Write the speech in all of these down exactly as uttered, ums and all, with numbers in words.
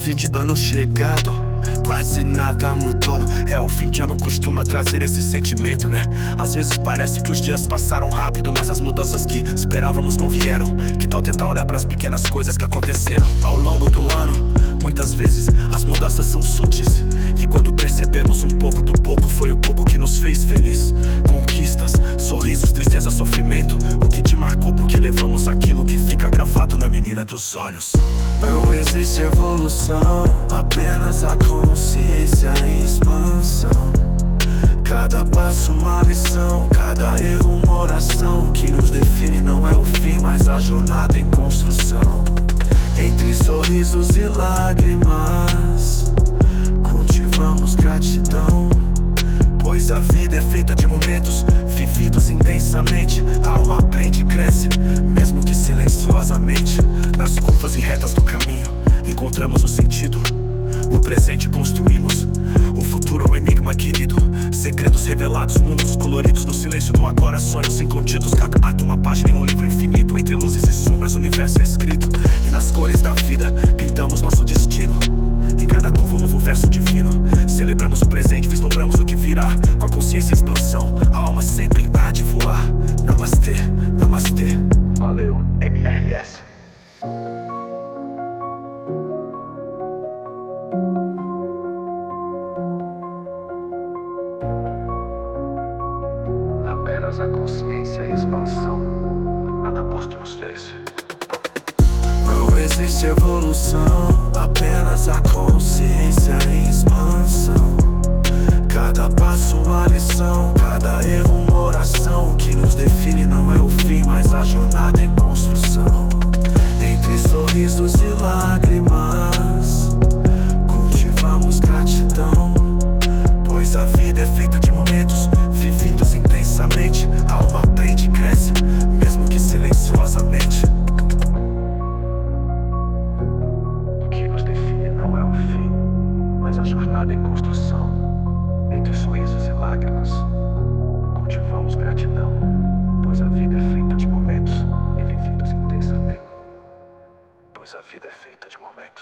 vinte anos chegado, quase nada mudou. É, o fim de ano costuma trazer esse sentimento, né? Às vezes parece que os dias passaram rápido, mas as mudanças que esperávamos não vieram. Que tal tentar olhar para as pequenas coisas que aconteceram ao longo do ano? Muitas vezes as mudanças são sutis, e quando percebemos um pouco do pouco, foi o pouco que nos fez feliz. Conquistas, sorrisos, tristeza, sofrimento. O que te marcou porque levamos aquilo que fica gravado na menina dos olhos. Não existe evolução, apenas a consciência em expansão. Cada passo uma lição, cada erro uma oração. O que nos define não é o fim, mas a jornada em construção. Entre sorrisos e lágrimas, cultivamos gratidão, pois a vida é feita de momentos vividos intensamente. A alma aprende e cresce, mesmo que silenciosamente. Nas curvas e retas do caminho encontramos o sentido. O presente construímos, o futuro é um enigma querido. Segredos revelados, mundos coloridos no silêncio do agora. Sonhos incontidos, cada ato uma página em um livro infinito. Entre luzes e sombras o universo é escrito, e nas cores da vida pintamos nosso destino. Em cada curva um novo verso divino. Celebramos o presente, vislumbramos o que virá. Com a consciência em expansão, a alma sempre há de voar. Namastê, namastê. Valeu, M R S. Apenas a consciência e expansão, nada posto nos fez. Não existe evolução, apenas a consciência em expansão. Cada passo uma lição, cada erro uma oração. O que nos define não é o fim, mas a jornada em construção. Entre sorrisos e lágrimas, cultivamos gratidão, pois a vida é feita de momentos vividos intensamente. A alma aprende e cresce, mesmo que silenciosamente. O que nos define não é o fim, mas a jornada em construção. Entre sorrisos e lágrimas, cultivamos gratidão, pois a vida é feita de momentos e vividos intensamente. Pois a vida é feita de momentos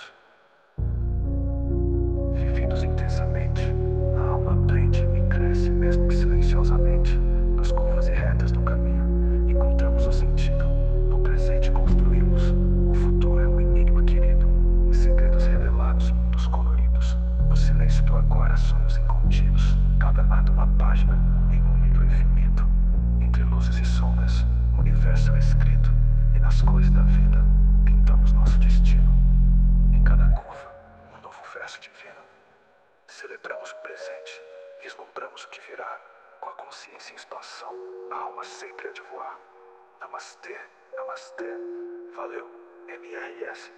vividos intensamente. A alma aprende e cresce, mesmo que silenciosamente. Nas curvas e retas do caminho encontramos o sentido. No presente construímos, o futuro é um enigma querido. Em segredos revelados, mundos coloridos. No silêncio do agora, sonhos incontidos. Cada ato uma página em um livro infinito. Entre luzes e sombras, o universo é escrito, e nas cores da vida pintamos nosso destino. Em cada curva, um novo verso divino. Celebramos o presente, vislumbramos o que virá. Com a consciência em expansão, a alma sempre há de voar. Namastê, namastê. Valeu, M R S.